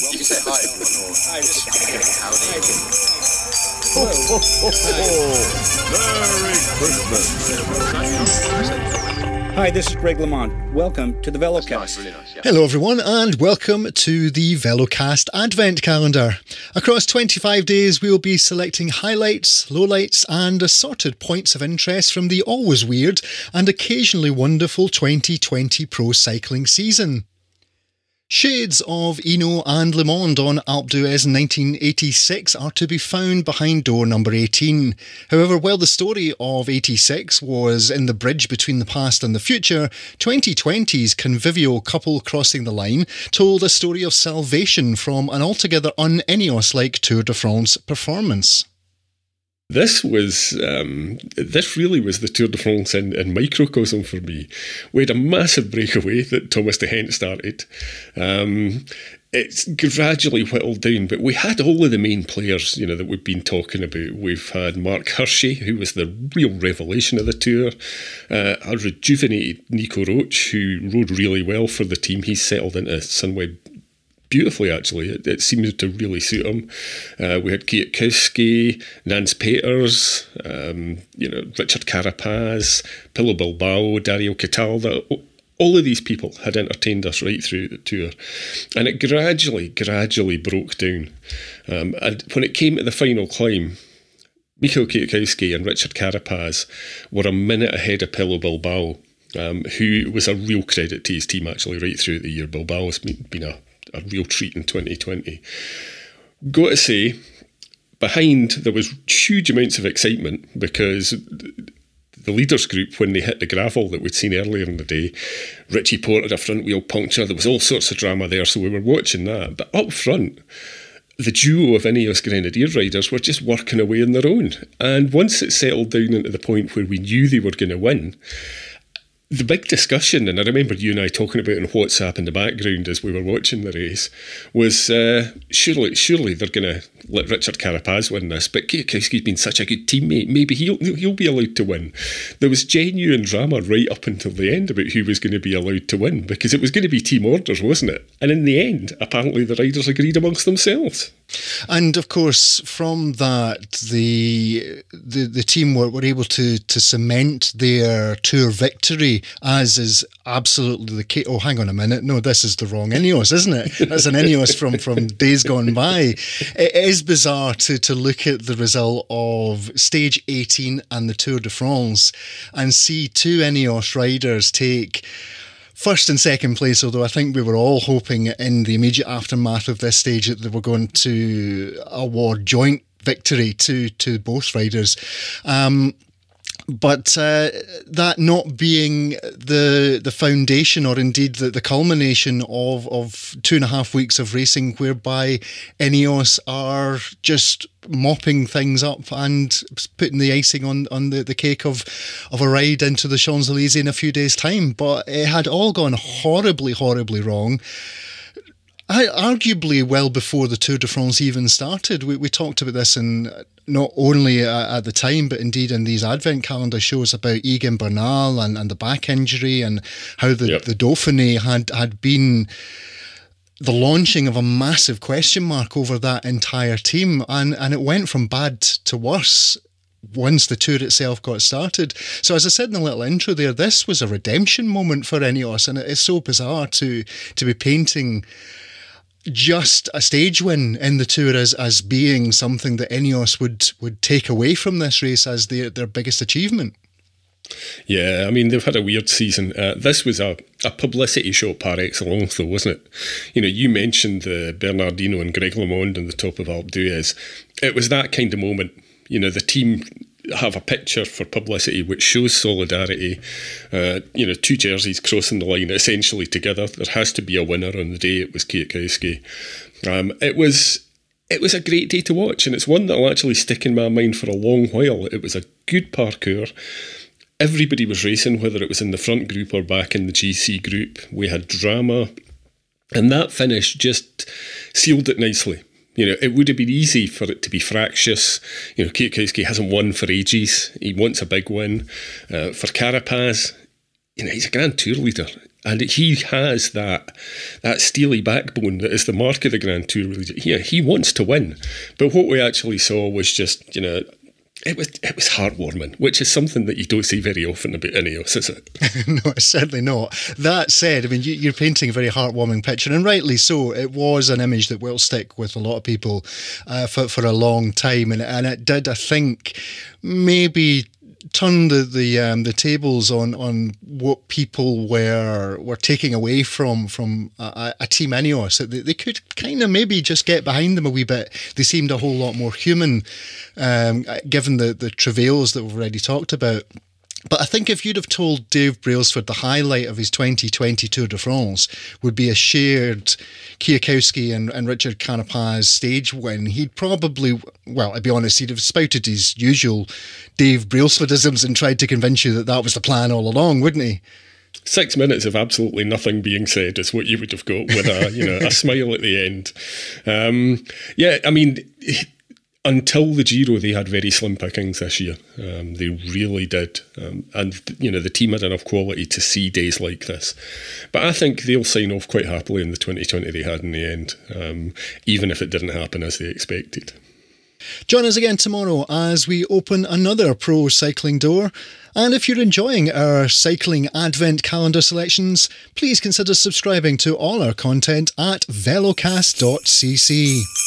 Well, you say hi. Hi, just howdy. Ho, ho, ho, ho. Merry Christmas. Hi, this is Greg LeMond. Welcome to the VeloCast. Nice, really nice, yeah. Hello everyone and welcome to the VeloCast Advent Calendar. Across 25 days we will be selecting highlights, lowlights and assorted points of interest from the always weird and occasionally wonderful 2020 pro cycling season. Shades of Hinault and Le Monde on Alpe d'Huez 1986 are to be found behind door number 18. However, while the story of 86 was in the bridge between the past and the future, 2020's convivial couple crossing the line told a story of salvation from an altogether un-Ineos-like Tour de France performance. This really was the Tour de France in microcosm for me. We had a massive breakaway that Thomas de Gent started. It's gradually whittled down, but we had all of the main players, that we've been talking about. We've had Mark Hirschi, who was the real revelation of the Tour. A rejuvenated Nico Roche, who rode really well for the team. He's settled into Sunweb beautifully, actually. It seems to really suit him. We had Kwiatkowski, Nance Peters, Richard Carapaz, Pillo Bilbao, Dario Catalda. All of these people had entertained us right through the Tour. And it gradually broke down. And when it came to the final climb, Michael Kwiatkowski and Richard Carapaz were a minute ahead of Pillo Bilbao, who was a real credit to his team, actually, right through the year. Bilbao has been a real treat in 2020. Got to say, behind there was huge amounts of excitement because the leaders group, when they hit the gravel that we'd seen earlier in the day, Richie Porte had a front wheel puncture. There was all sorts of drama there, so we were watching that. But up front, the duo of Ineos Grenadier riders were just working away on their own. And once it settled down into the point where we knew they were going to win, the big discussion, and I remember you and I talking about it on WhatsApp in the background as we were watching the race, was surely they're going to let Richard Carapaz win this, but Kwiatkowski's been such a good teammate, maybe he'll be allowed to win. There was genuine drama right up until the end about who was going to be allowed to win, because it was going to be team orders, wasn't it? And in the end, apparently the riders agreed amongst themselves. And of course, from that, the team were able to cement their Tour victory, as is absolutely the case. Oh, hang on a minute. No, this is the wrong Ineos, isn't it? That's an Ineos from days gone by. It is bizarre to look at the result of Stage 18 and the Tour de France and see two Ineos riders take first and second place, although I think we were all hoping in the immediate aftermath of this stage that they were going to award joint victory to both riders. But that not being the foundation or indeed the culmination of 2.5 weeks of racing whereby Ineos are just mopping things up and putting the icing on the cake of a ride into the Champs-Élysées in a few days' time. But it had all gone horribly wrong. Arguably well before the Tour de France even started. We talked about this in not only at the time, but indeed in these Advent calendar shows about Egan Bernal and the back injury and how the Dauphiné had been the launching of a massive question mark over that entire team. And it went from bad to worse once the Tour itself got started. So as I said in the little intro there, this was a redemption moment for Ineos, and it is so bizarre to be painting just a stage win in the Tour as being something that Ineos would take away from this race as their biggest achievement. Yeah, I mean, they've had a weird season. This was a publicity show par excellence, though, wasn't it? You mentioned the Bernard Hinault and Greg LeMond on the top of Alpe d'Huez. It was that kind of moment. The team have a picture for publicity which shows solidarity. Two jerseys crossing the line essentially together. There has to be a winner on the day. It was Kwiatkowski. It was a great day to watch, and it's one that will actually stick in my mind for a long while. It was a good parkour. Everybody was racing, whether it was in the front group or back in the GC group. We had drama, and that finish just sealed it nicely. It would have been easy for it to be fractious. Kwiatkowski hasn't won for ages. He wants a big win. For Carapaz, he's a Grand Tour leader. And he has that steely backbone that is the mark of the Grand Tour. He wants to win. But what we actually saw was just, you know, it was heartwarming, which is something that you don't see very often about Ineos, is it? No, it's certainly not. That said, I mean, you're painting a very heartwarming picture, and rightly so. It was an image that will stick with a lot of people for a long time, and it did, I think, maybe turn the tables on what people were taking away from a Team Ineos. They could kind of maybe just get behind them a wee bit. They seemed a whole lot more human, given the travails that we've already talked about. But I think if you'd have told Dave Brailsford the highlight of his 2020 Tour de France would be a shared Kwiatkowski and Richard Carapaz stage win, he'd probably, well, I'll be honest, he'd have spouted his usual Dave Brailsfordisms and tried to convince you that was the plan all along, wouldn't he? 6 minutes of absolutely nothing being said is what you would have got with a smile at the end. Yeah, I mean, until the Giro, they had very slim pickings this year. They really did. And, you know, the team had enough quality to see days like this. But I think they'll sign off quite happily in the 2020 they had in the end, even if it didn't happen as they expected. Join us again tomorrow as we open another Pro Cycling door. And if you're enjoying our cycling advent calendar selections, please consider subscribing to all our content at velocast.cc.